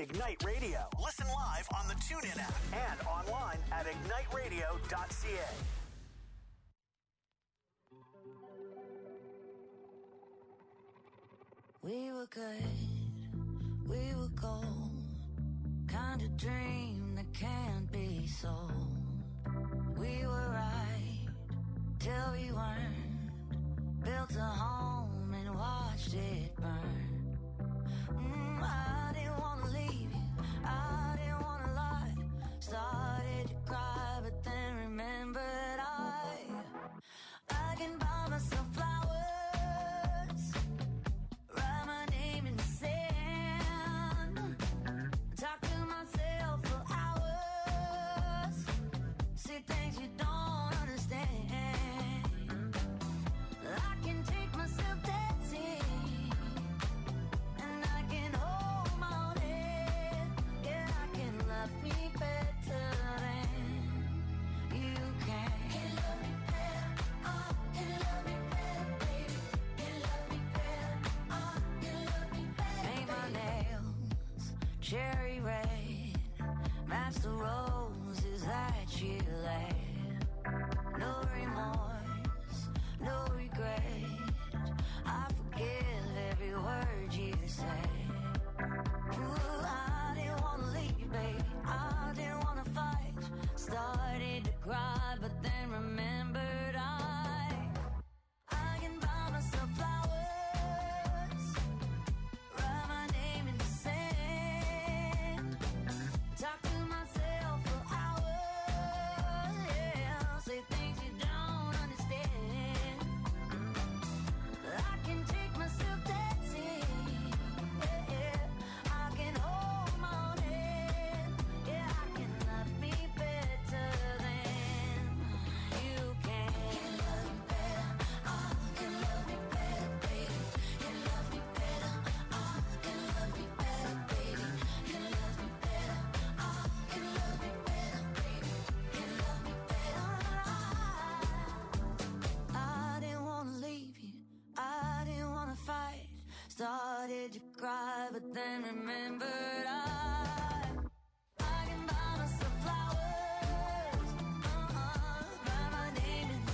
Ignite Radio. Listen live on the TuneIn app and online at igniteradio.ca. We were good, we were gold, kind of dream that can't be sold. We were right till we weren't, built a home and watched it burn. I didn't want to leave you, I didn't want to lie, started to cry but then remembered I can buy myself flowers. Started to cry, but then remembered I can buy myself flowers, write my name in the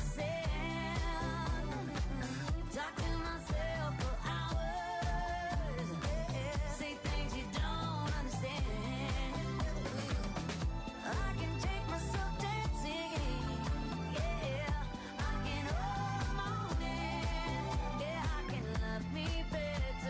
sand, talk to myself for hours, say things you don't understand. I can take myself dancing, yeah, I can hold my hand, yeah, I can love me better.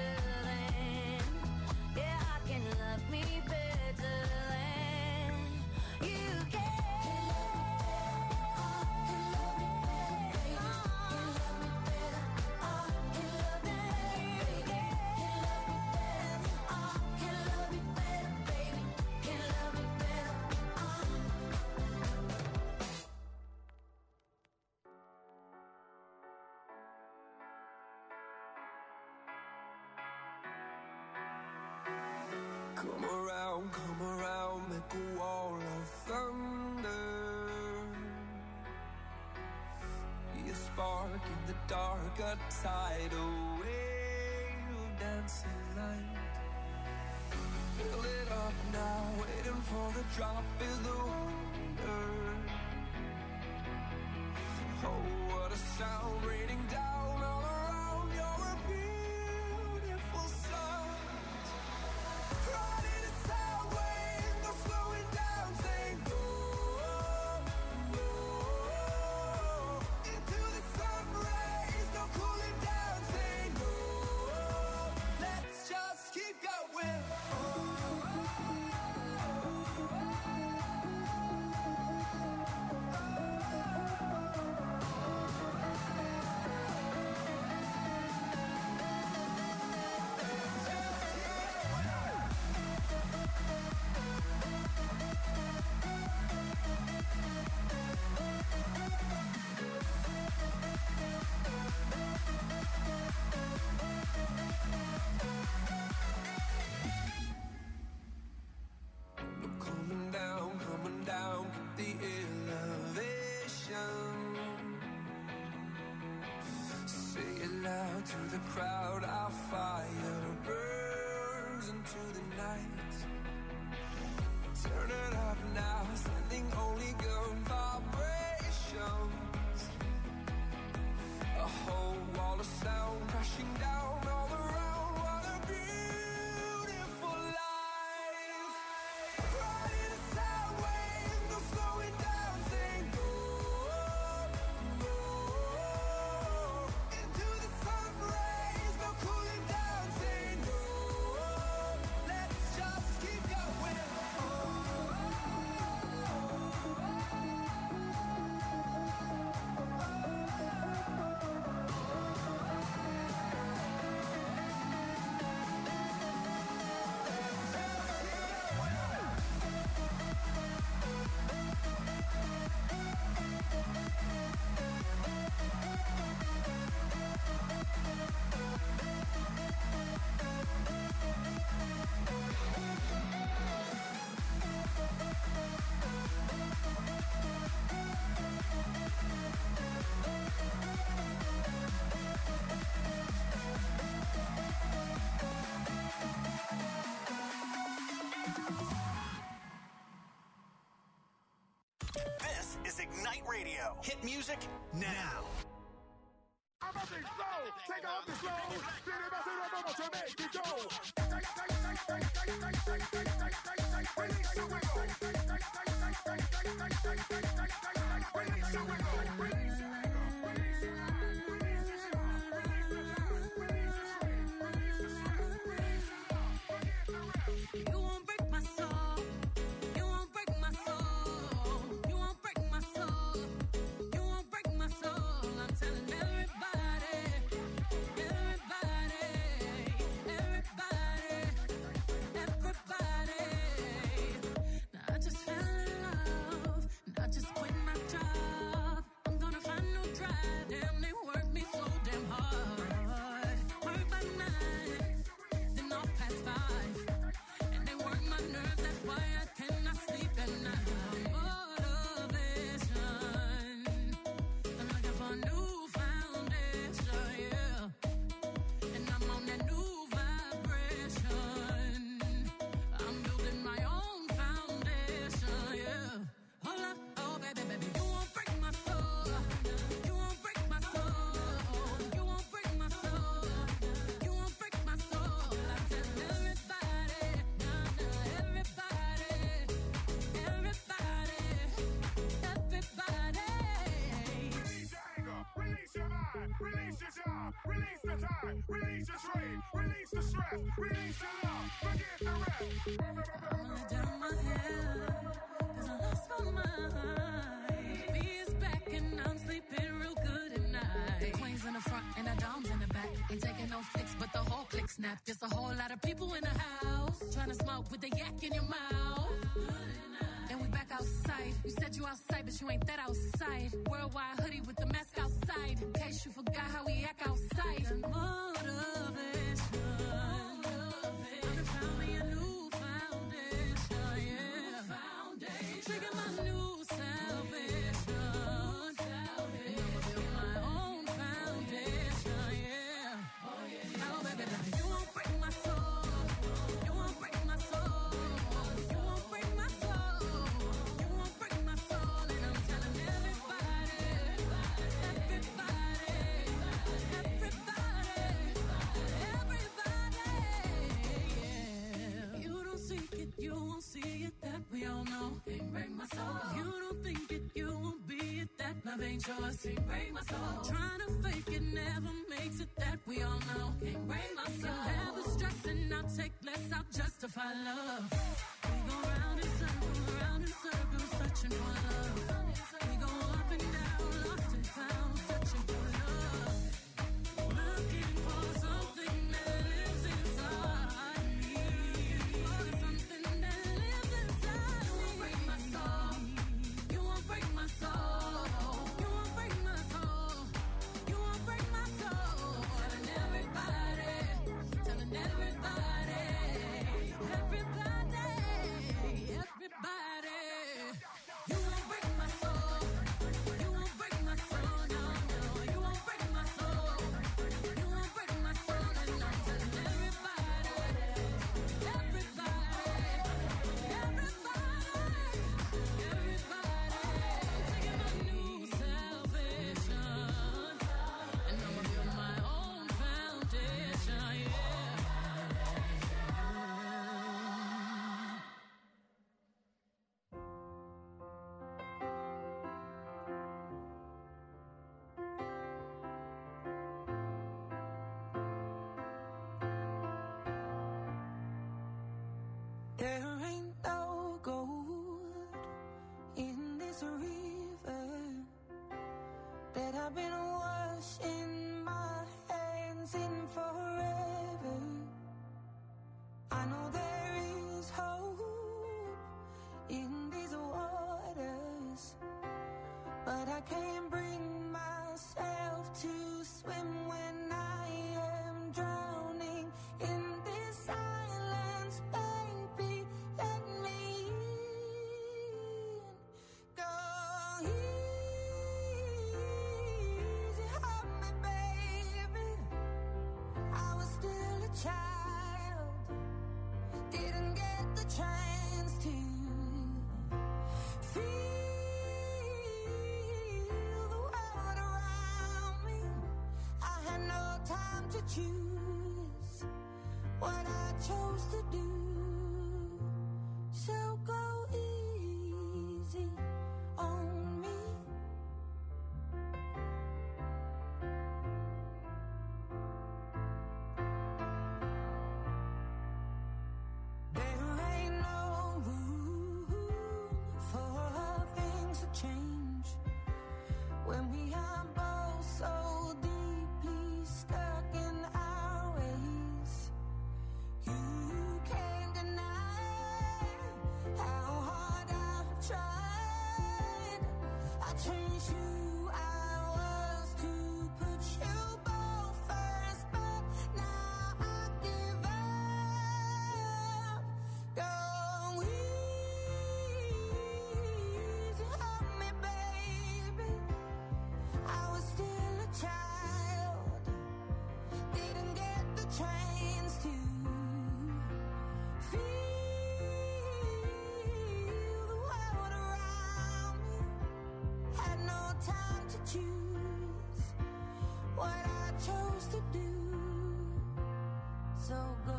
Come around, make a wall of thunder. Be a spark in the dark, a tidal wave of dancing light. Fill it up now, waiting for the drop is the wonder. Oh, what a sound raining down all around. You're a beautiful sight. Riding a sound wave, no slowing down, saying go, go. Into the sun rays, no cooling down, saying go. Let's just keep going. Coming down, keep the elevation. Say it loud to the crowd, our fire burns into the night. Turn it up now, sending only good vibrations. A whole wall of sound crashing down all around. What a beautiful life. Riding sideways, no slowing down, saying go, go. Into the sun rays, no cooling down, saying go. Let's just keep going. This is Ignite Radio. Hit music now. I'm up and slow, take off the slow. Then about to make it go. Release your wiggle. Release your wiggle. Release your You won't break my soul. You won't break my soul. You won't break my soul. You won't break my soul. I'm telling everybody, everybody, everybody, everybody. Now I just fell in love. And I just quit my job. I'm gonna find no drive. Damn, they work me so damn hard. Work by 9, then off past 5. And they work my nerves, that's why I cannot sleep at night. Motivation. I'm looking for a new foundation, yeah. And I'm on that new vibration. I'm building my own foundation, yeah. Hold up, oh baby, baby, you won't break my soul. You won't break my soul. You won't break my soul. You won't break my soul. I'm telling everybody, everybody, everybody, everybody. Release your anger, release your mind, release your job, release the time, release your strain, release the stress, release the love, forget the rest. I'm gonna down my head, 'cause I lost my mind. B is back and I'm sleeping real good at night. The queen's in the front and the dom's in the back. Ain't taking no flicks, but the whole click snap. Just a whole lot of people in the house, trying to smoke with the yak in your mouth. And we back outside. You said you outside, but you ain't that outside. Worldwide hoodie with the mask outside. In case you forgot how we act outside. Motivation. I found me a new foundation, yeah. Trigger my new salvation. And I'ma build my own foundation, yeah. Oh, baby, baby, you won't break my soul. You won't break my soul. You won't break my soul. You won't break my soul. And I'm telling everybody, everybody, everybody, yeah. You don't seek it, you won't see it, that we all know. Can't break my soul. You don't think it, you won't be it, that love ain't yours. Can't break my soul. Trying to fake it never makes it, that we all know. Can't break my soul. Never stressing, I'll take less, I'll justify love. We go round in circles, searching for love. We go up and down, lost and found, searching for love. Looking for something that lives inside me. For something that lives inside me. You won't break my soul. You won't break my soul. You won't break my soul. You won't break my soul. Telling everybody, telling everybody, everybody, everybody. You won't break my soul. I've been washing my hands in forever. I know there is hope in these waters, but I can't bring myself to swim when I am drowning in this silence. Baby, let me in. Go easy on me, baby. I was still a child, didn't get the chance to feel the world around me. I had no time to choose what I chose to do. So go easy on me. There ain't no room for things to change when we are both so deeply stuck in our ways. You can't deny how hard I've tried. I changed who I was to put you both first, but now I give up. Go easy on me, baby. I was still a child, didn't get the chance to feel the world around me. Had no time to choose what I chose to do. So go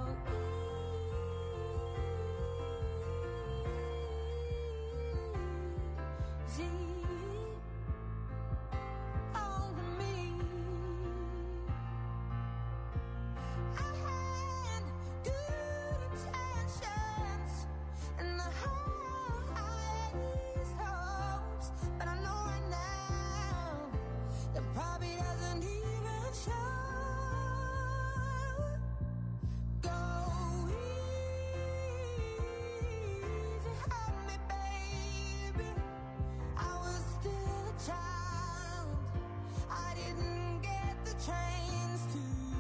easy on me. I had good intentions and the highest hopes, but I know right now that probably doesn't even show. Go easy on me, baby. I was still a child, I didn't get the chance to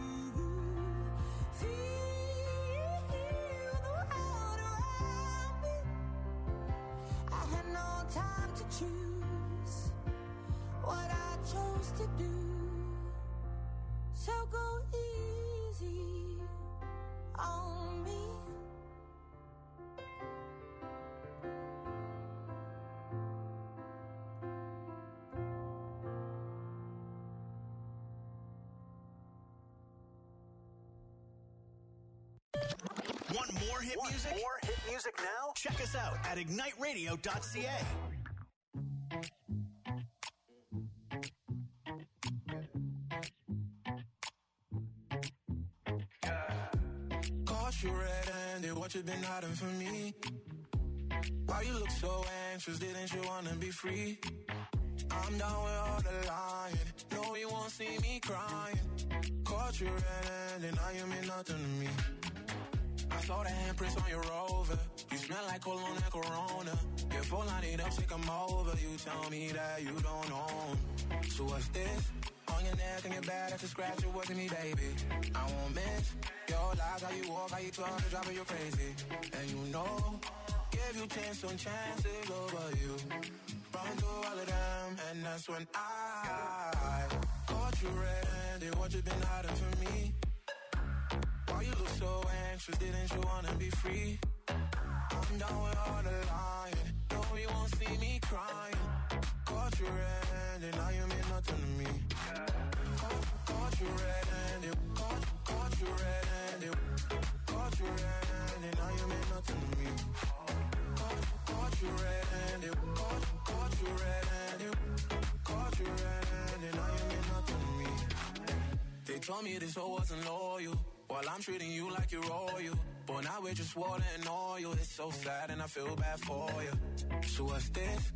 feel the world around me. I had no time to choose what I chose to do. So go easy on me. Want more hit music? More hit music now? Check us out at igniteradio.ca. Caught you red-handed, what you been hiding from me? Why you look so anxious, didn't you wanna be free? I'm down with all the lying, no you won't see me crying. Caught you red-handed, now you mean nothing to me. I saw the handprints on your Rover, you smell like cologne and Corona. Your phone line it up, say come over, you tell me that you don't own. So what's this? On your neck and your back, that's a scratch, it wasn't me, baby. I won't miss your lies, how you walk, how you talk, it's driving you crazy. And you know, give you chance on chances over you. Run through all of them, and that's when I caught you red-handed, what you been hiding from me? Why you look so anxious, didn't you wanna be free? I'm down with all the lying, no you won't see me crying. Caught you red-handed, now you mean nothing to me. Caught you red-handed, caught you red-handed, caught you red-handed, now you mean nothing to me. Caught you red-handed, caught you red-handed, caught you red-handed, now you mean nothing to me. They told me this hoe wasn't loyal, while I'm treating you like you're royal. But now we're just water and oil. It's so sad and I feel bad for you. So what's this? On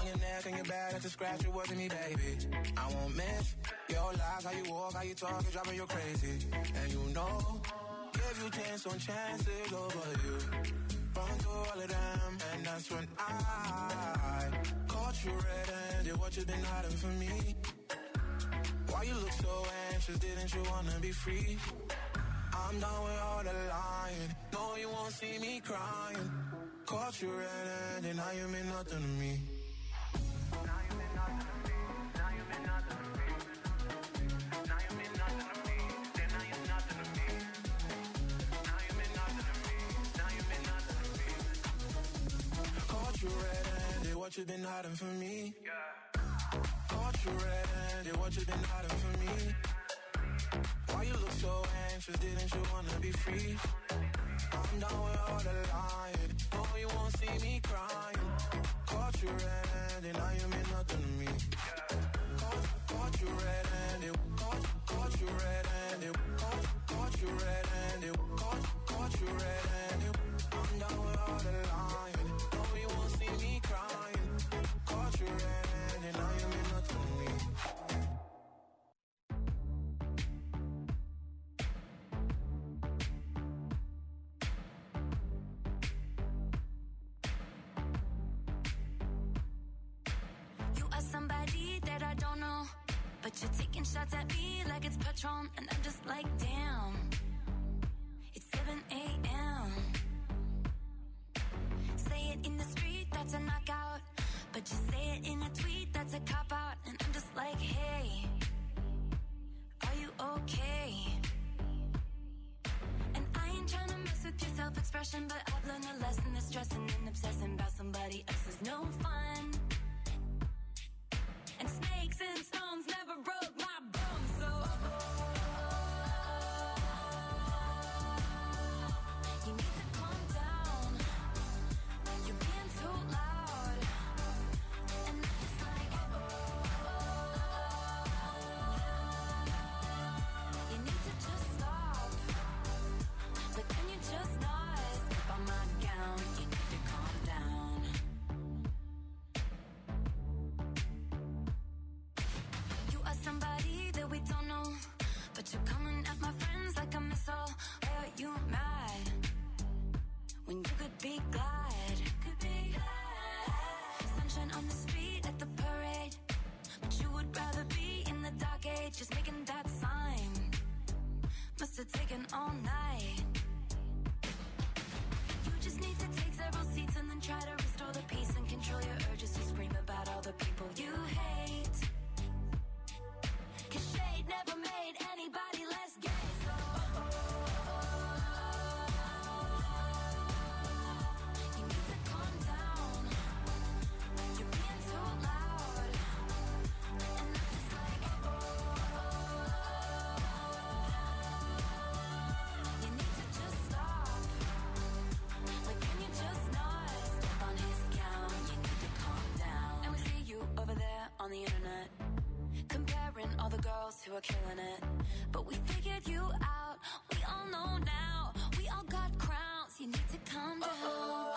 on your neck and your back, that's a scratch, it wasn't me, baby. I won't miss your lies, how you walk, how you talk, it's driving you crazy. And you know, give you chance on chances over you. Run through all of them, and that's when I caught you red-handed, what you been hiding from me? Why you look so anxious, didn't you wanna be free? I'm done with all the lying, no you won't see me crying. Caught you red-handed, now you mean nothing to me. Now you mean nothing to me, now you mean nothing to me. Now you mean nothing to me, then now you're nothing to me. Now you mean nothing to me, now you mean nothing to me. Caught you red-handed, what you been hiding from me? Caught you red-handed, what you been hiding from me? Why you look so anxious, didn't you wanna be free? I'm done with all the lying, no you won't see me crying. Caught you red-handed, now you mean nothing to me. Caught you red-handed, caught you red-handed, caught you red-handed, caught you red-handed. I'm done with all the lying, no you won't see me crying. Caught you red-handed, now you mean nothing to me. Somebody that I don't know, but you're taking shots at me like it's Patron, and I'm just like, damn, it's 7 a.m. Say it in the street, that's a knockout, but you say it in a tweet, that's a cop-out, and I'm just like, hey, are you okay? And I ain't trying to mess with your self-expression, but I've learned a lesson that stressing and obsessing about somebody else is no fun. And snakes and stones never broke my bones, so you need to calm down. You're being too loud, and I'm just like, you need to just stop. But can you just not step on my gown? You need to calm down. Somebody that we don't know, but you're coming at my friends like a missile. Why are you mad when you could be glad? Sunshine on the street at the parade, but you would rather be in the dark age, just making that sign. Must have taken all night. You just need to take several seats and then try to restore the peace and control your urges to scream about all the people you hate. Cause shade never made anybody less gay, so you need to calm down. You're being too loud, and I'm just like, you need to just stop. Like, can you just not step on his gown? You need to calm down. And we see you over there on the internet, comparing all the girls who are killing it. But we figured you out, we all know now. We all got crowns, you need to calm down.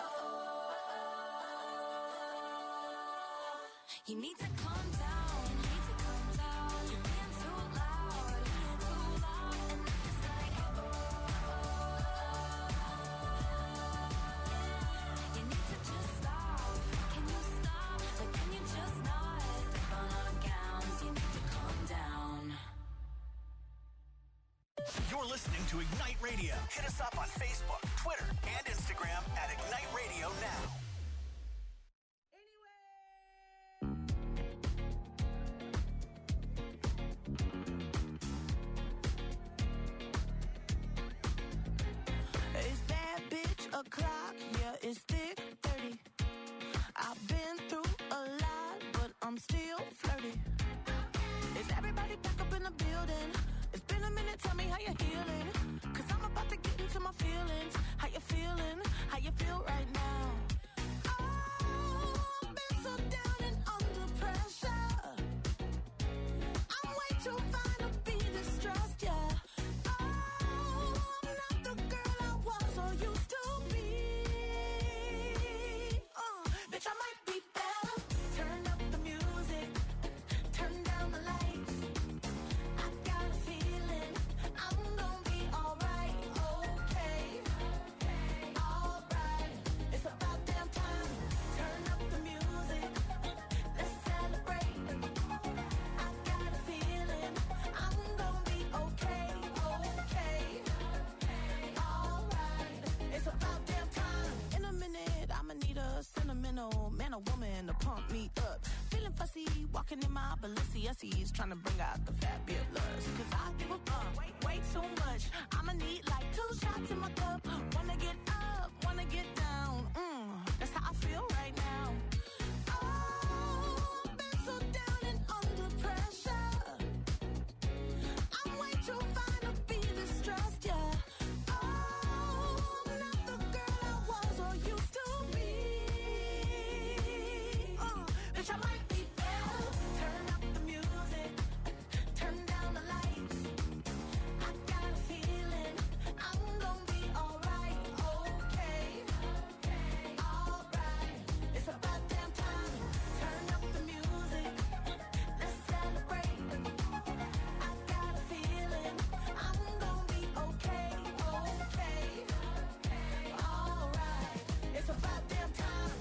You need to calm down, you need to calm down. You're being too loud, and I'm just like, you need to just stop. Can you stop? Like, can you just not step on our gowns? You need to calm down. You're listening to Ignite Radio. Hit us up on Facebook, Twitter, and Instagram at Ignite Radio Now. It's that bitch o'clock, yeah, it's thick 30. I've been through a lot, but I'm still flirty. Is everybody back up in the building? It's been a minute, tell me how you're healing. Cause I'm about to get into my feelings. How you feeling? How you feel right now? Oh, I've been so down and under pressure. I'm way too fine to be distressed, yeah. Oh, I'm not the girl I was or used to be. Bitch, I might be better. Turn GNC's trying to bring out the fabulous. Cause I give a fuck way too much. I'ma need like 2 shots in my cup. Wanna get up, wanna get down. That's how I feel right now. Oh, I've been so down and under pressure. I'm way too fine to be this stressed, yeah. Oh, I'm not the girl I was or used to be. Bitch, I might be better. Turn up the music, turn down the lights. I got a feeling I'm gonna be alright, okay, alright. It's about damn time. Turn up the music, let's celebrate. I got a feeling I'm gonna be okay, alright. It's about damn time.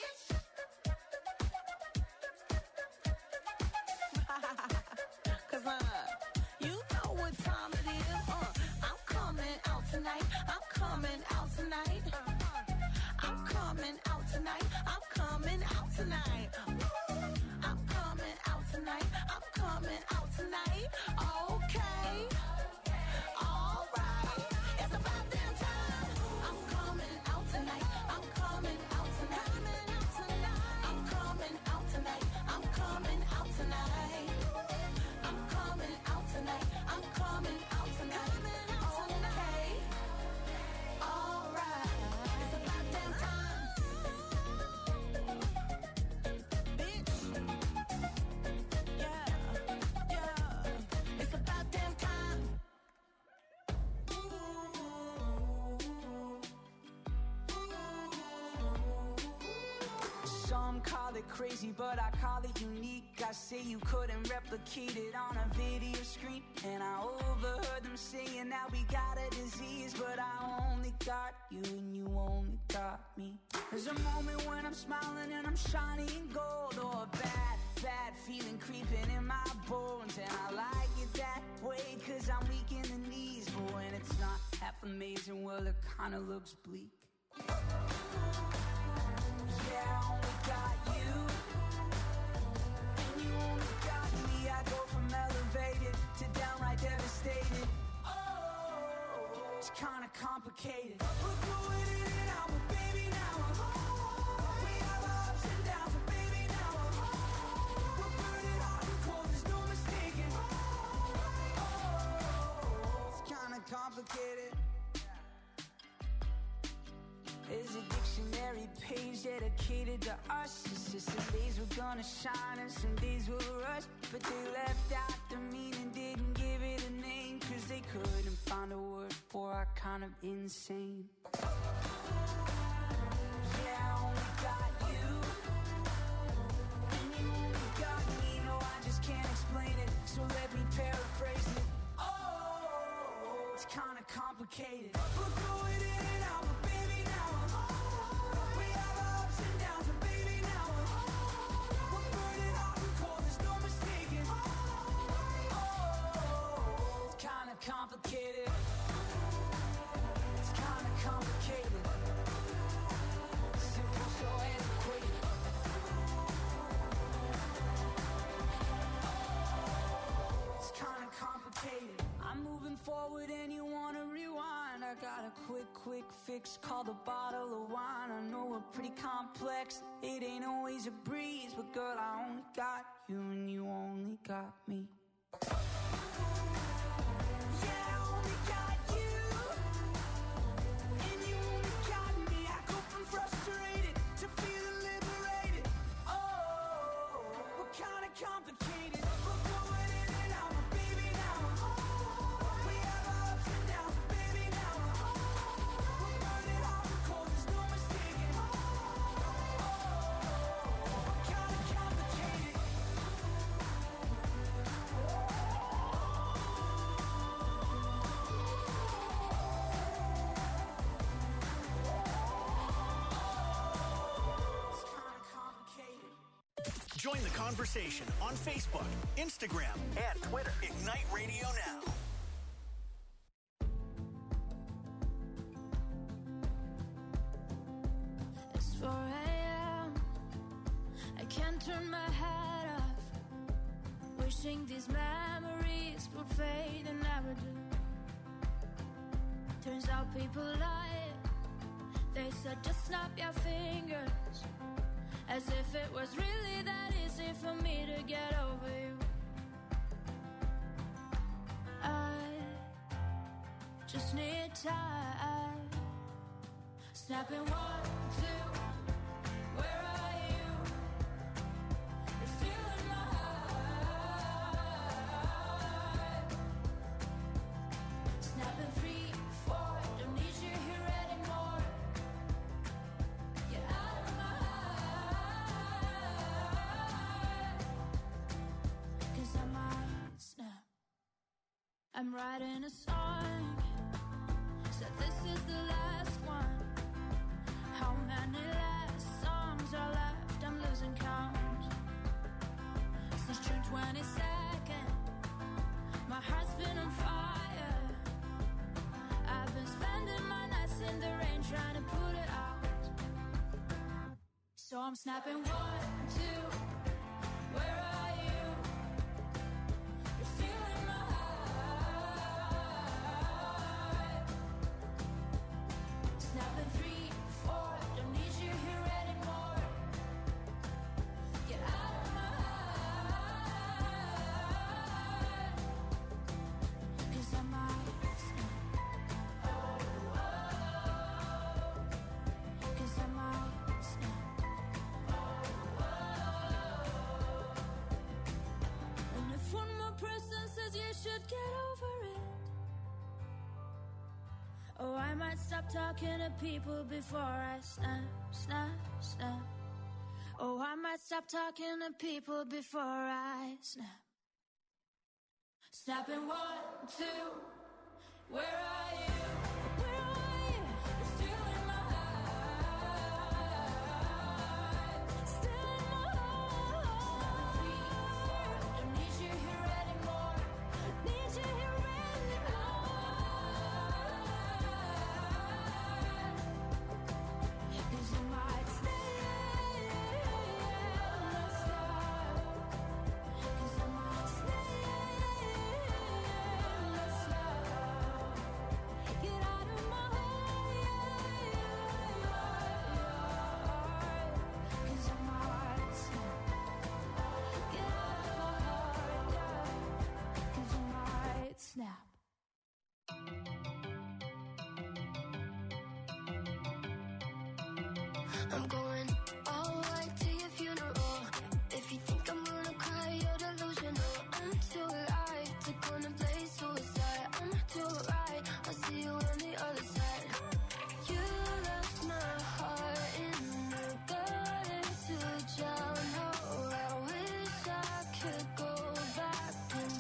Cause you know what time it is. I'm coming out tonight. I'm coming out tonight. I'm coming out tonight. I'm coming out tonight. I'm coming out tonight. I'm coming out tonight. Okay. Alright. It's about damn time. I'm coming out tonight. I'm coming out tonight. I'm coming out tonight. I'm coming out tonight. I'm coming out tonight. I'm coming out tonight. Okay. Alright. It's about damn time. Bitch. Yeah. It's about damn time. Some call it crazy, but I call it unique. I say you couldn't replicate it on a video screen. And I overheard them saying that we got a disease, but I only got you and you only got me. There's a moment when I'm smiling and I'm shining gold, or a bad feeling creeping in my bones. And I like it that way, cause I'm weak in the knees. But when it's not half amazing, well, it kinda looks bleak. Yeah, I only got you, and you only got me. I go from elevated to downright devastated. Oh, it's kinda complicated. We're going in and out, but baby, now we have our ups and downs, but baby, now we're burning hot and cold. There's no mistaking. Oh, it's kinda complicated. There's a dictionary page dedicated to us. It's just some days we're gonna shine and some days we'll rush. But they left out the meaning, didn't give it a name, cause they couldn't find a word for our kind of insane. Yeah, I only got you, and you only got me. No, I just can't explain it, so let me paraphrase it. Oh, it's kinda complicated. We're going in and out, but baby, now we have our ups and downs, but baby, now we're burning hot and cold. There's no mistaking. Oh, it's kinda complicated. It's kinda complicated. Simple, so antiquated. It's kinda complicated. I'm moving forward and you wanna rewind. I got a quick fix called a bottle of wine. I know we're pretty complex, it ain't always a breeze, but girl, I only got you and you only got me. Yeah, I only got you, and you only got me. I go from frustrated to feeling liberated. Oh, we're kinda complicated. We're going in and out, but baby, now we have our ups and downs, but baby, now we're burning hot and cold. There's no mistaking. Oh, we're kinda complicated. It's kinda complicated. Join the conversation on Facebook, Instagram, and Twitter. Ignite Radio Now. It's 4 a.m. I can't turn my head off. Wishing these memories would fade and never do. Turns out people lie. They said just snap your fingers, as if it was really that easy for me to get over you. I just need time. Snapping 1, 2. Where are you? You're still in my heart. Snapping 3, 4. Don't need you here anymore. Get out of my heart. 'Cause I might snap. I'm writing a song. Said this is the last one. How many last songs are left? I'm losing count. Since June 22nd, my heart's been on fire. I've been spending my nights in the rain trying to put it out. So I'm snapping 1, 2. Where are you? You're still in my heart. Snapping 3, 4. Don't need you here anymore. Get out of my heart. 'Cause I might snap. 'Cause I might snap. And if one more person says you should get over it, oh, I might stop talking to people before I snap, snap, snap. Oh, I might stop talking to people before I snap. Snapping 1, 2. Where are you? Where are you? You're still in my heart. Still in my heart. 3, 4. Don't need you here anymore. Need you here anymore. 'Cause I might stay. Let's stop. 'Cause I might stay. Let's stop. Get out of my heart. 'Cause I might snap. Get out of my heart. 'Cause I might snap. I'm going all white to your funeral. If you think I'm gonna cry, you're delusional. I'm too alive to contemplate suicide. I'm too right, I'll see you on the other side. You left my heart in the gutter to drown. Oh, I wish I could go back in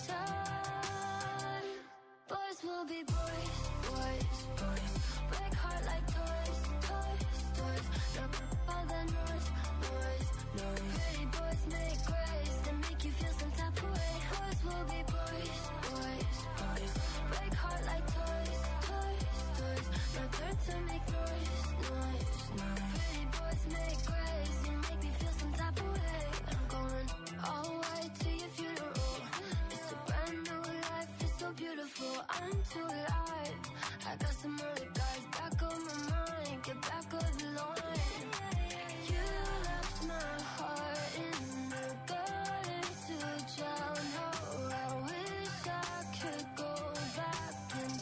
time. Boys will be boys, boys, boys. Break heart like toys, toys, toys. Look all the noise, noise, noise. Pretty boys make grace and make you feel some type of way. Boys will be boys, boys, boys. Break heart like toys, toys, toys. No turn to make noise, noise, noise. Pretty boys make grace and make me feel some type of way. I'm going all white to your funeral. It's a brand new life, it's so beautiful. I'm too alive. I got some other guys back on my mind. Get back on the line. You left my heart in the gutter to drown. Oh, I wish I could go back in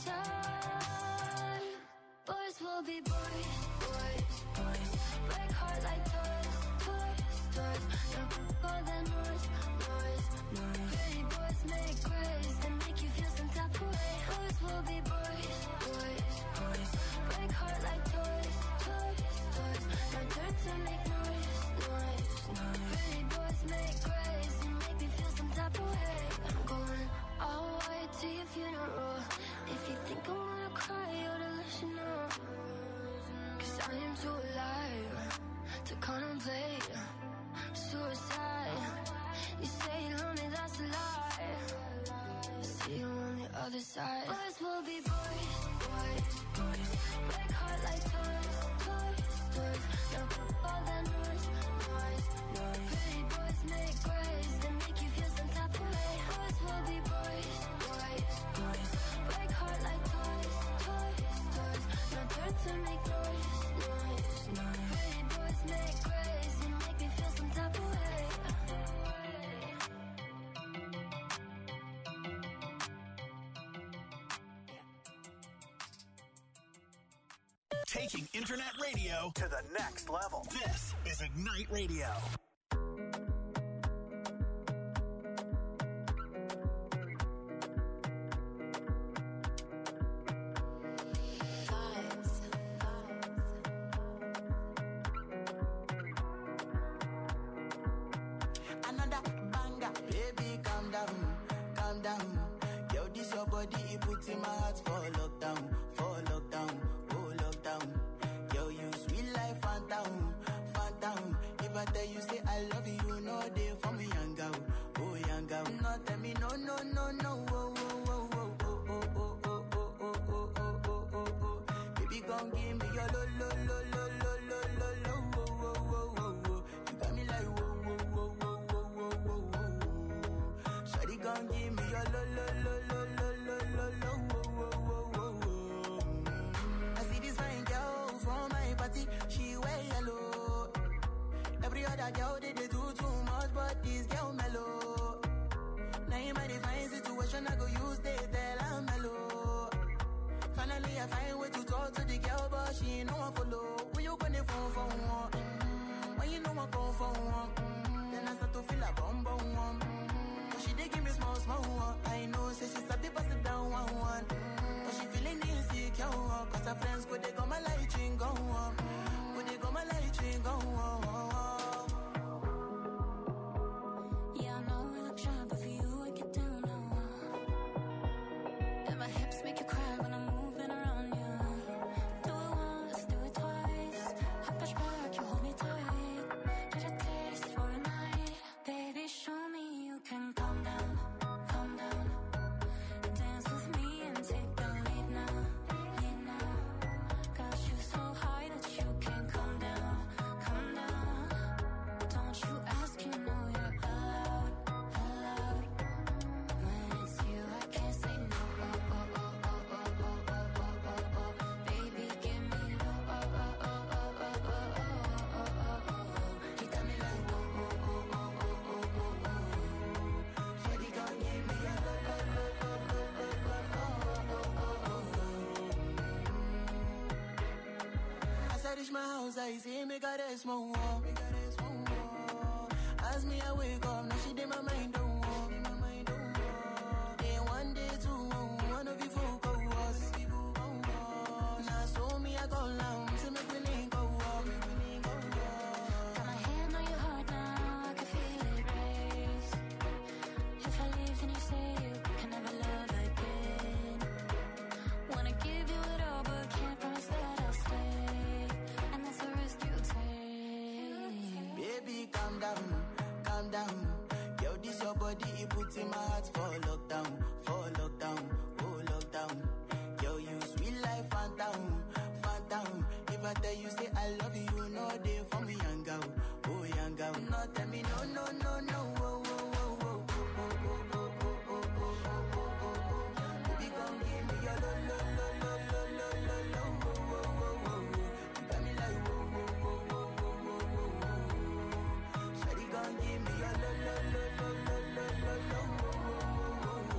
time. Boys will be boys, boys, boys. Break heart like toys, toys, toys. Look all the noise, noise, noise. Pretty boys make grace and make you feel some type of way. Boys will be boys, boys, boys. Break heart like toys, toys, toys. No turn to make noise, noise, noise. Pretty boys make grace and make me feel some type of way. I'm going all white to your funeral. If you think I'm gonna cry, you're delusional. 'Cause I am too alive to contemplate suicide. You say you love me, that's a lie. See you on the other side. Boys will be boys, boys, boys. Break heart like toys, toys, toys. No all that noise, noise, noise. Pretty boys make grace and make you feel some type of way. to make noise, noise, noise. Pretty boys make grace and make me feel some type of way. Taking internet radio to the next level. This is Ignite Radio. Another banger, baby, calm down, calm down. Yo, this your body, it puts in my heart for lockdown, oh lockdown. Yo, you sweet life, phantom, phantom. If I tell you say I love you, no day for me, young girl, oh young girl. No tell me no, no, no, no, oh, oh, oh, oh, oh, oh, oh, oh, oh, oh, oh, oh, oh, oh, oh. Baby, gon' give me your lo, lo, lo, lo, lo, lo, lo, lo, oh, oh, oh, oh, oh. You got me like whoa, whoa, whoa, whoa, whoa, whoa, whoa, whoa. Shawty gon' give me your lo, lo, lo, lo, lo, lo, lo, lo, oh, oh, oh, oh, oh. I see this fine girl from my party, she wear yellow. Every other girl they do too much, but this girl mellow. Now in my divine situation, I go use they tell I'm mellow. Finally I find way to talk to the girl, but she ain't no one follow. Who you gonna phone for one? When you know I go for one, then I start to feel a bum bum one. But she dey give me small small one. I know say she's a bit pass it down one. But she feeling insecure, cause her friends go they go my light ring go on. Go they go my light ring go on. Yeah, I know we look shy, but for you I get down now. And my hips make you cry when I'm moving around you. Do it once, do it twice. I push back, you hold me tight. Get a taste for a night. Baby, show me you can calm down, calm down. Dance with me and take the lead now, lead now. Got you so high that you can't come down, come down. Don't you ask, you know you're allowed, allowed. When it's you, I can't say no. Oh, oh, oh, oh, oh, oh, oh, oh, oh, oh. Baby, give me low. Oh, oh, oh, oh, oh, oh, oh, oh, oh, oh. You got me like whoa, whoa, whoa, whoa, whoa, whoa, whoa, whoa. Shawty gon' give me a low, low, low, low, low, low, low, oh, oh, oh, oh. As I reach my house, I see me got a small wall. As me I wake up, now she did my mind don't walk. Then one day two, one of you folk go us. Now so me I go long, so me we link go walk. Got my hand on your heart now, I can feel it race. If I leave, then you say you can never love again. Wanna give you it all, but can't promise that I'll stay. And that's the risk you take. Baby, calm down, calm down. Yo, this your body, it puts in my heart for lockdown, oh lockdown. Yo, you sweet life, phantom, phantom. If I tell you say I love you, no day for me, young girl, oh young girl. No, tell me no, no, no, no, oh, oh, oh, oh, oh, oh, oh, oh, oh, oh, oh, oh, oh, oh. Baby, gon' give me your lo, lo, lo, lo, lo, lo, lo, lo, oh, oh, oh, oh, oh. You got me like whoa, whoa, whoa, whoa, whoa, whoa, whoa, whoa. Shawty gon' give me your lo, lo, lo, lo, lo, lo, lo, lo, oh, oh, oh, oh, oh.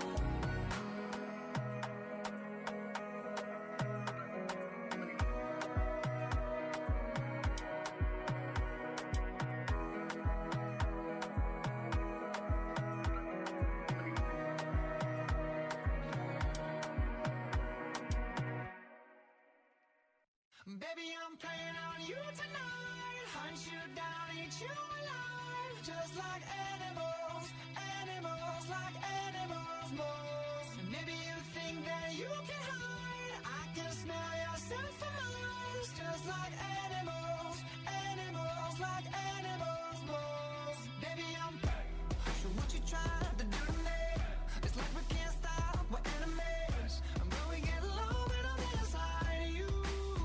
Baby, I'm playing on you tonight. Hunt you down, eat you alive. Just like animals, animals, like animals, moles. Maybe you think that you can hide. I can smell yourself for miles. Just like animals, animals, like animals, moles. Baby, I'm so what you trying to do to me? It's like we can't stop, we're enemies. But we get low when I'm inside of you.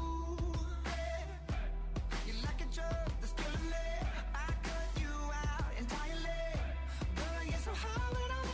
You like a drug that's killing me. I cut you out entirely. But I get so high when I'm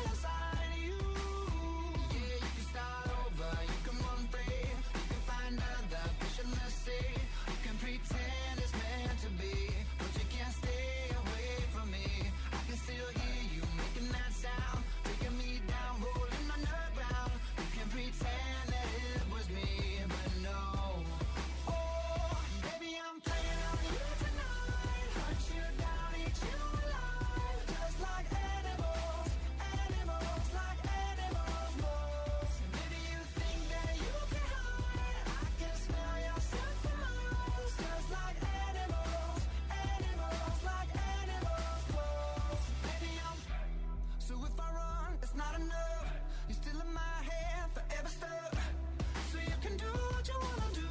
not enough. You're still in my head, forever stuck. So you can do what you wanna do.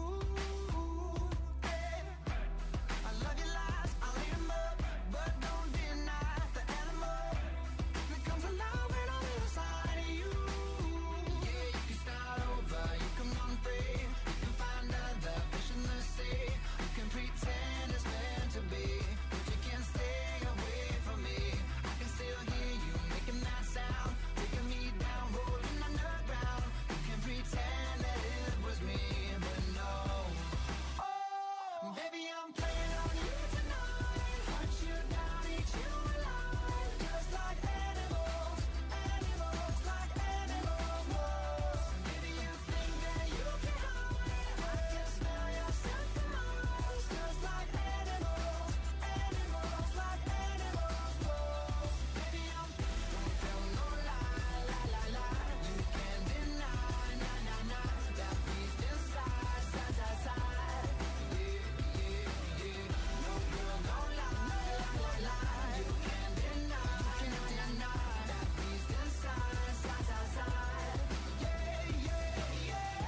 Hey. I love your lies, I'll eat 'em up, but don't deny the animal that comes alive when I'm inside of you. Yeah, you can start over, you can run free, you can find other fish in the sea. You can pretend it's meant to be, but you can't stay away from me. I can still hear you making that sound, taking me down, rolling underground. You can pretend that it was me, but no. Oh, baby, I'm playing on you tonight. Hunt you down, eat you alive, just like animals, animals, like animals. Whoa. Maybe you think that you can hide. I can smell yourself from miles, just like animals, animals, like animals. Whoa. Baby, I'm don't tell no lie, lie, lie, lie. You can't deny, nah, nah, nah, that beast inside, side, side, side. Yeah, yeah, yeah. No girl, don't lie, lie, lie, lie. You can't deny, that beast inside, side, side, side. Yeah, yeah, yeah.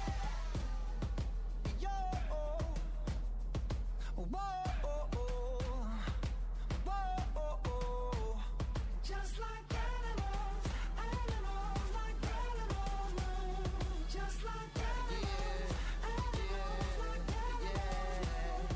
Yo, whoa, whoa. Just like animals, animals, like animals. Just like animals, animals, like animals.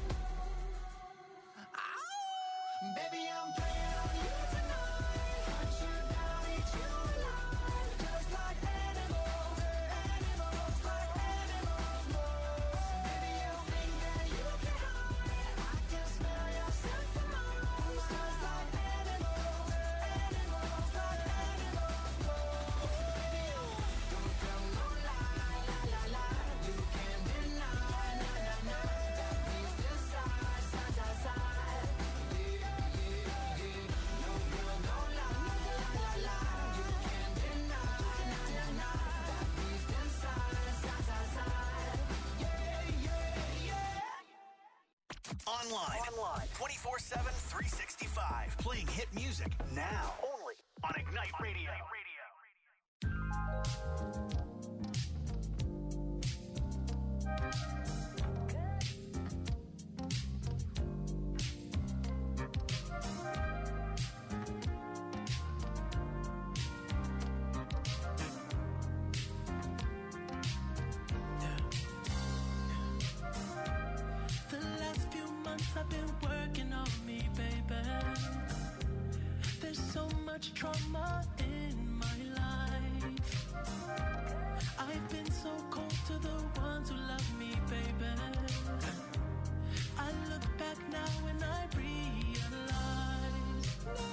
Baby, I'm playing on you tonight. Hunt you down, eat you alive, just like animals, animals, like animals. Baby, you think that you can hide. I can smell yourself from miles, just like animals, animals, like animals. Baby, don't tell no lie, lie, lie, lie. You can't deny, nah, nah, nah, that beast inside, side, side, side. Yeah, yeah, yeah. No girl, don't lie, lie, lie, lie. You can't deny, nah, nah, nah, that beast inside, side, side, side. Yeah, yeah, yeah. Online. 24/7, 365. Playing hit music now. Only on Ignite Radio. The last few months I've been working on me, baby. There's so much trauma in my life. I've been so cold to the ones who love me, baby. I look back now and I realize,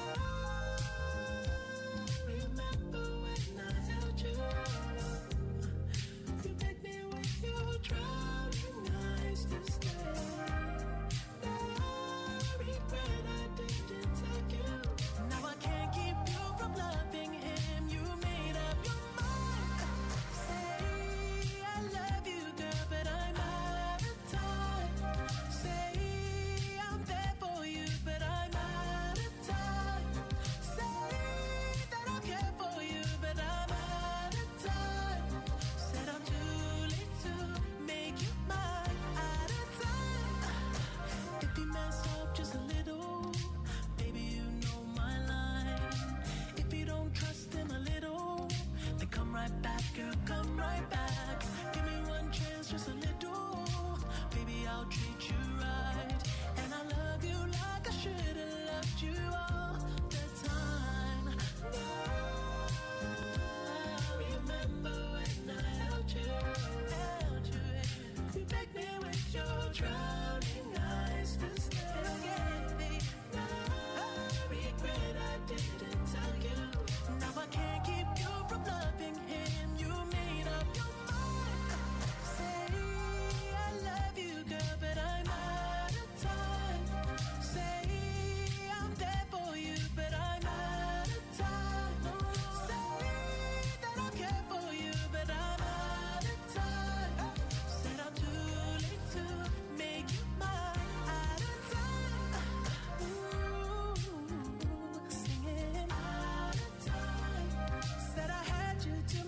remember when I held you? You begged me with your drowning eyes to stay. Now I regret I didn't take you. Now I can't keep you from loving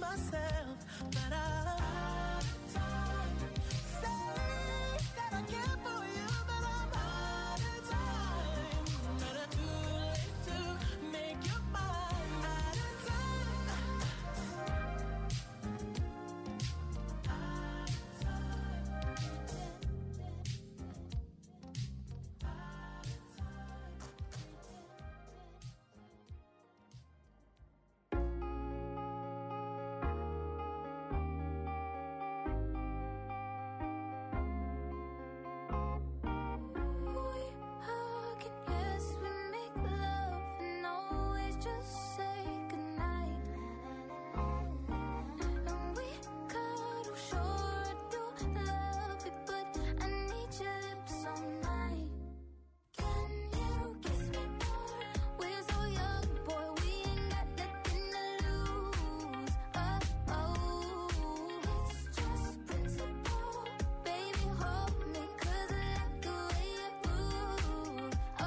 myself, but I'm out of time. Say that I care for you, but I'm out of time. Never too late to make your mind. Out of time. We hug and yes, we make love and always just say goodnight. And we cuddle, sure I do love it, but I need your lips all night. Can you kiss me more? We're so young, boy, we ain't got nothing to lose. Oh, it's just principle. Baby, hold me, 'cause I like the way you move. Oh,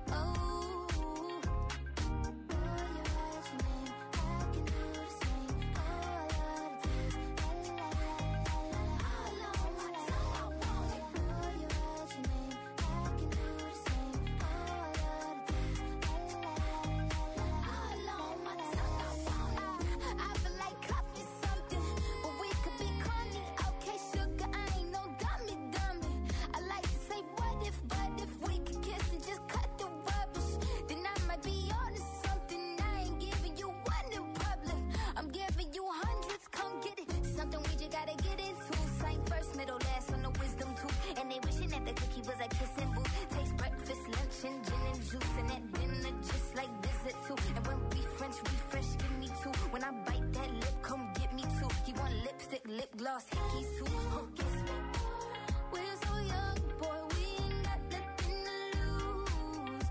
boy, you write your name, I can do the same. Oh, I love the taste, la la la la la la. All on my tongue, I want it. Boy, you write your name, I can do the same. Oh, I love the taste, la la la la la. All on my tongue, I want it. I feel like coffee something, but we could be corny. Okay, sugar, I ain't no dummy. I like to say what if we could kiss and just cut the rubbish, then I might be onto something. I ain't giving you one in public, I'm giving you hundreds. Come get it, something we just gotta get into. Same first, middle, last on the wisdom tooth. And they wishing that the cookie was a kissing booth. Taste breakfast, lunch, and gin and juice, and at dinner just like visit too. And when we French refresh, give me two. When I bite that lip, come get me two. He want lipstick, lip gloss, hickeys too. Kiss me more. We're so young, boy, we ain't got nothing to lose.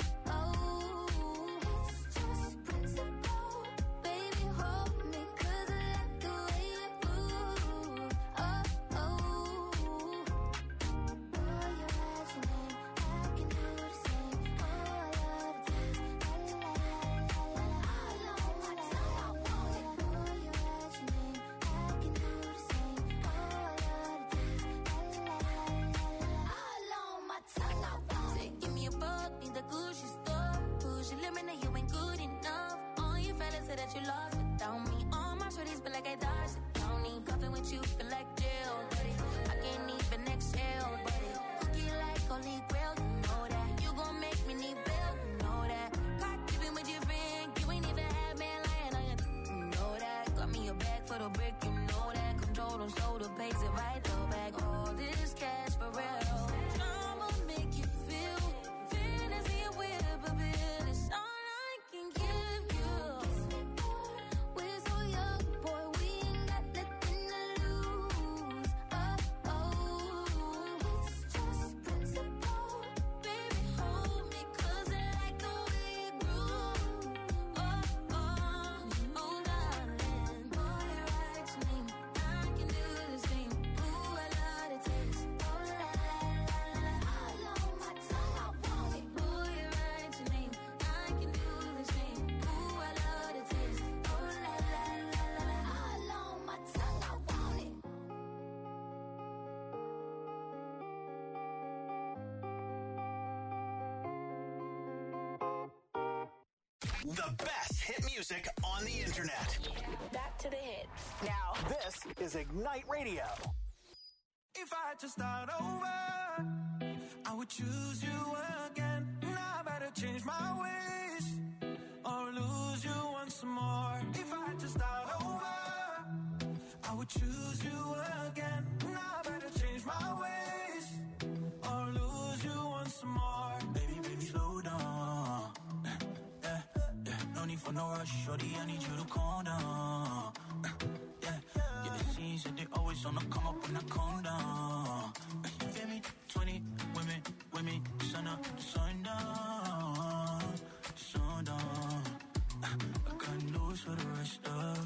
It's just principle. Baby, hold me, 'cause I like the way you move. Boy, you write your name, I can do the same. Oh, I love the taste, la la la la la. All on my tongue, I want it. Boy, you write your name, I can do the same. Oh, I love the taste, la la la la la. All on my tongue, I want it. Give me a buck in the Gucci store. Push your limit, now you ain't good enough. All your fellas say that you lost without me. All my shorties feel like I dodged the county. Cuffing with you feel like jail, buddy. I can't even exhale, buddy. Cookie like holy grail, you know that. You gon' make me need bail, you know that. Got keeping with your friend, you ain't even had man lying on you, you know that. Got me a bag for the brick, you know that. Control them, so the pays it right, the bag. All this cash for real. Drama make you feel fantasy and whip a bill. It's all I can give you. We're so young, boy, we ain't got nothing to lose. It's just principle. Baby, hold me, 'cause I like the way you groove. Darling. Boy, you write your name, I can do the same. Ooh, I love the taste. Oh, la la la la. All on my tongue, I want it. Boy, you write your name, I can do the same. Ooh, I love the taste. Oh, la la la la. All on my tongue, I want it. The best hit music on the internet. Back to the hits. Now, this is Ignite Radio. If I had to start over, I would choose you again. Now I better change my ways or lose you once more. If I had to start over, I would choose you again. Now I better change my ways or lose you once more. Baby, slow down. No need for no rush, shorty, I need you to calm down. Get the scenes that they always on the come up when I calm down. You feel me? 20 women, sun up, sundown, sundown. I got news for the rest of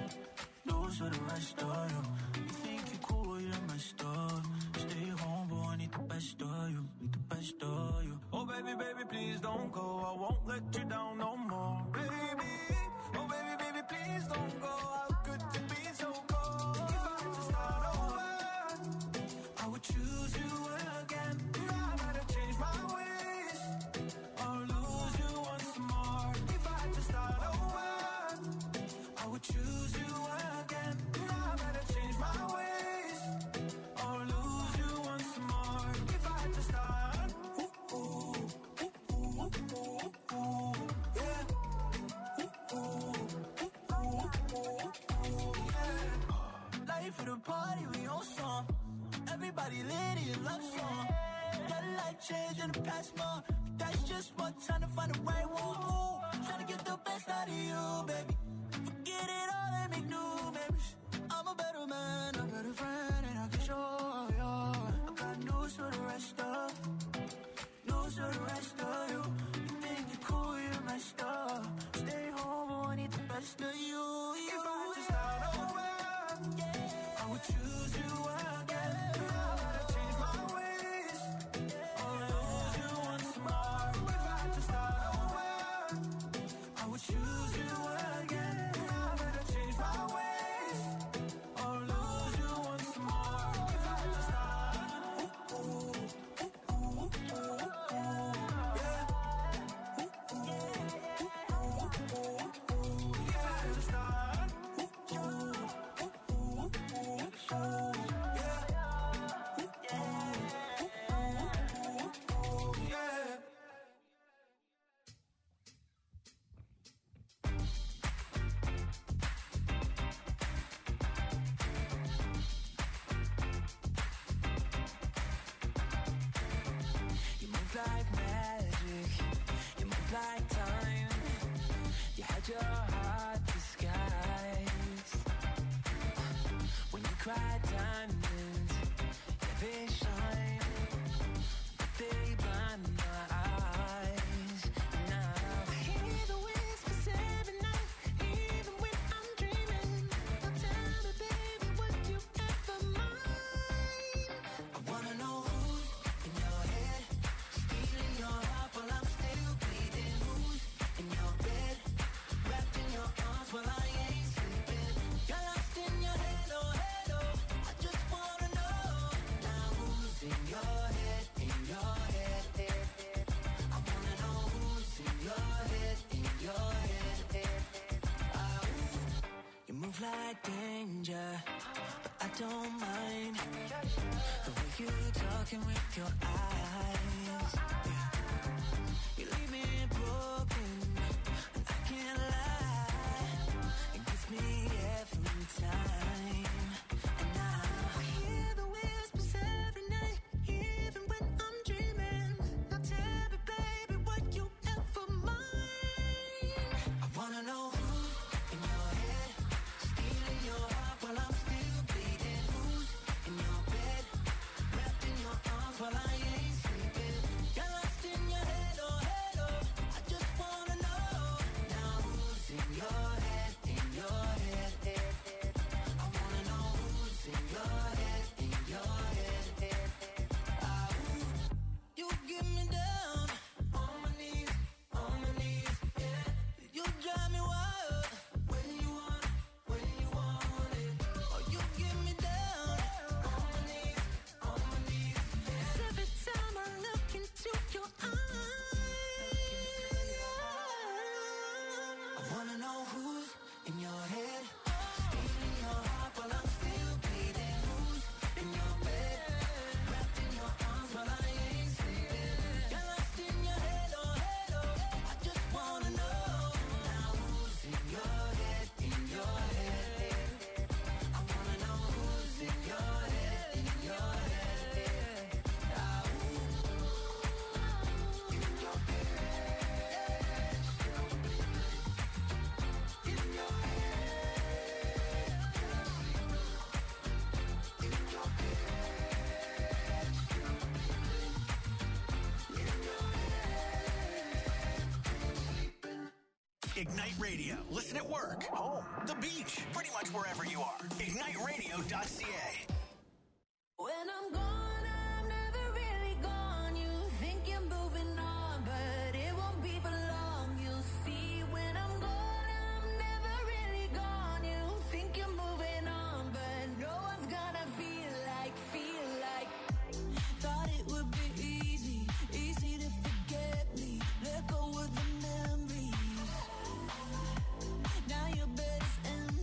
you. You think you cool, you're messed up. Stay home, boy, I need the best of you, Oh baby, please don't go. I won't let you down no more, baby. Oh baby, please don't go. How could you would choose you again. Now I better change my ways or lose you once more. If I had to start, ooh, ooh, ooh, ooh, ooh, ooh, yeah. Ooh, ooh, ooh, ooh, ooh, yeah. Life of the party, we on song. Everybody lit in love song. Got life change in the past month. That's just one time to find the right one. Ooh, tryna get the best out of you, baby. Forget it all and make new memories. I'm a better man, a better friend, and I can show you. I got news for the rest of, news for the rest of you. You think you're cool, you're messed up. Stay home, I need the best of you. If I had to start over, I would choose you again. Now I gotta change my ways or lose you once more. If I had to start over, I would choose you again. Now I better change my ways or lose you once more. If I had to start, ooh, ooh, ooh, ooh, ooh, yeah. Ooh, ooh, ooh, ooh, ooh. If I had to start, ooh, ooh, ooh, ooh, ooh, yeah. Yeah. You move like magic, you move like time. You had your heart disguised. When you cry diamonds, yeah, they shine, but they blind my eyes. Now I hear the whispers every night, even when I'm dreaming. Now tell me, baby, would you ever mind? I wanna know who's in your head, stealing your heart while I'm still bleeding. Who's in your bed, wrapped in your arms while I ain't sleeping. You're lost in your head, oh, head, oh. I just wanna know now who's in your head, in your head, head, head. I wanna know who's in your head, in your head, head, head. You move like danger, but I don't mind the way you talking with your eyes. Yeah. You leave me broken, and I can't lie. It gets me every time. And now I hear the whispers every night, even when I'm dreaming. Now tell me, baby, would you ever mind? I wanna know who's in your head, stealing your heart while I'm still bleeding. Who's in your bed, wrapped in your arms while I ain't sleeping. You're lost in your head, oh, head, oh. I just wanna know now who's in your head, in your head, head, head. I wanna know who's in your head, in your head, head, head. You get me down on my knees, yeah. You drive me wild when you want it. Oh, you get me down on my knees, yeah. Every time I look into your eyes, I wanna know who's in your head, stealing your heart while I'm still bleeding. Who's in your bed, wrapped in your arms while I ain't sleeping. You're lost in your head, oh, head, oh. I just wanna know now who's in your head, in your head, head, head. I wanna know who's in your head, in your head, head. Ignite Radio. Listen at work, home, the beach, pretty much wherever you are. IgniteRadio.ca. When I'm gone, I'm never really gone. You think you're moving on, but it won't be for long. You'll see when I'm gone, I'm never really gone. You think you're moving on, but no one's gonna feel like. Thought it would be easy to forget me. Let go of the memories. Now your bed is empty.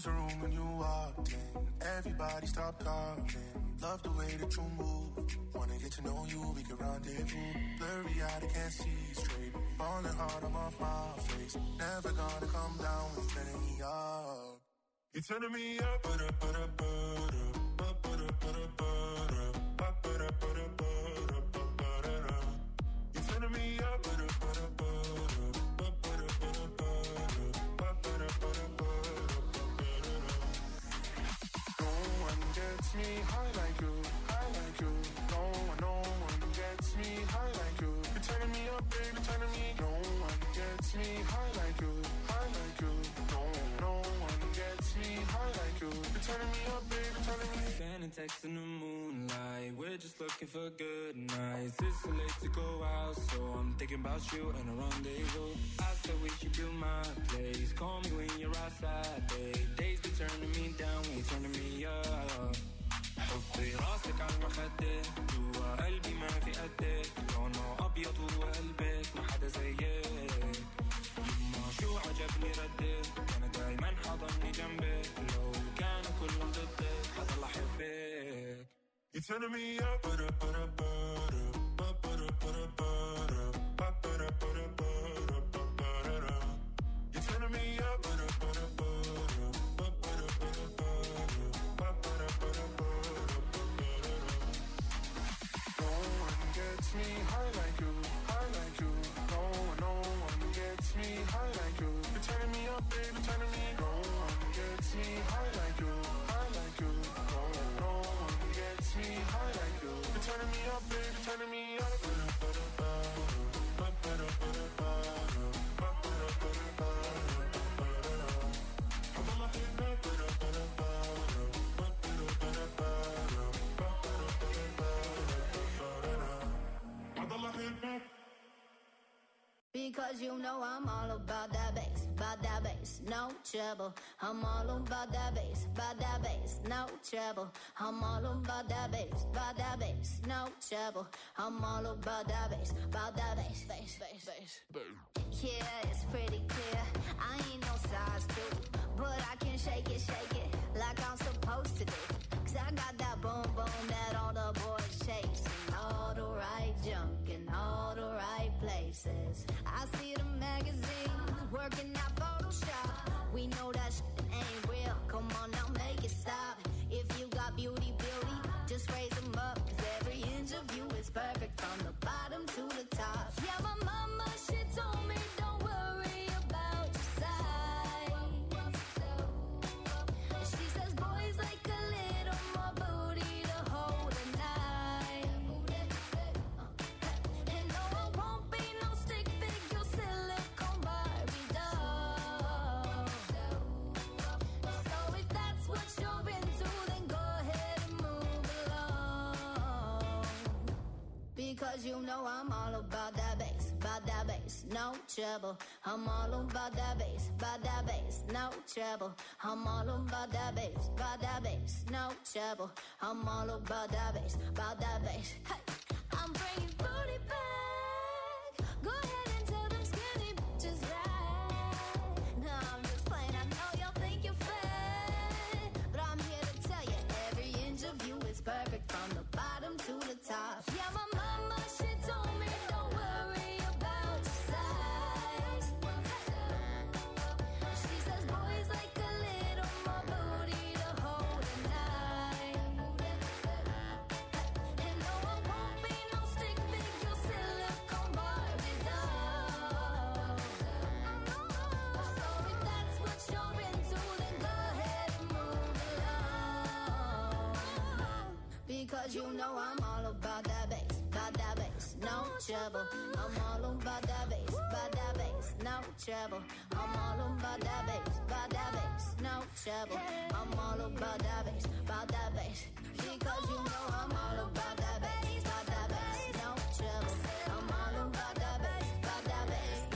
was the room when you walked in. Everybody stopped talking. Love the way that you move. Wanna get to know you, we can rendezvous. Blurry eyed, I can't see straight. Falling hard, I'm off my face. Never gonna come down when you're turning me up. You're turning me up, ba-da-ba-da-ba-da, ba-ba-da-ba-da-ba-da, ba-ba-da-ba-da-ba-da. You're turning me up, ba-da-ba-da-ba-da, ba-ba-da-ba-da-ba-da, ba-ba-da-ba-da-ba-da. No one gets me high like you, high like you. No one gets me high like you. You're turning me up, baby, turning me. No one gets me high like you, high like you. No one gets me high like you. You're turning me up, baby, turning me. Sending texts in the moonlight. We're just looking for good nights. It's too late to go out, so I'm thinking about you and a rendezvous. I said we should do my place. Call me when you're outside, babe. Days be turning me down when you're turning me up. حطي راسك على المخدة جوا قلبي ما في قدك لونه أبيض وقلبك ما حدا زيك يما شو عجبني ردك أنا دايما حضني جنبك لو كانوا كلهم ضدك حضل أحبك. You're turning me up, ba-da-ba-da-ba-da, ba-ba-da-ba-da-ba-da, ba-ba-da-ba-da-ba-da, ba-ba-da-da. You're turning me up, ba-da-ba-da-ba-da, ba-ba-da-ba-da-ba-da, ba-ba-da-ba-da-ba-da. No one gets me high like you, high like you. No one gets me high like you. You're turning me up, baby, turning me. No one gets me high like you, high like you. No one gets me high like you. You're turning me up, baby, turning me up. Because you know I'm all about that bass, no trouble. I'm all about that bass, no trouble. I'm all about that bass, no trouble. I'm all about that bass, bass. Yeah, it's pretty clear. I ain't no size 2, but I can shake it like I'm supposed to do. 'Cause I got that boom boom that all the boys chase, and all the right junk in all the right places. I see the magazines working out Photoshop. We know that shit ain't real. Come on now, make it stop. If you got beauty, just raise them up. 'Cause every inch of you is perfect from the bottom to the top. Yeah, my mama, she told me don't worry about your size. She says boys like a little more booty to hold at night. And no, I won't be no stick figure silicone Barbie doll. So if that's what you're into, then go ahead and move along. Because you know I'm all about that bass, no trouble. I'm all about that bass, no trouble. I'm all about that bass, no trouble. I'm all about that bass, Hey, I'm bringing booty back. Go ahead and tell them skinny bitches that. No, I'm just playing. I know y'all think you're fat, but I'm here to tell you every inch of you is perfect from the bottom to the top. Yeah, my mama, she told me don't worry about your size. She says boys like a little more booty to hold at night. And no, I won't be no stick figure silicone Barbie doll. So if that's what you're into, then go ahead and move along. Because you know I'm all about that bass, no trouble. I'm all about that bass, no trouble. I'm all about that bass, no trouble. I'm all about that bass, because you know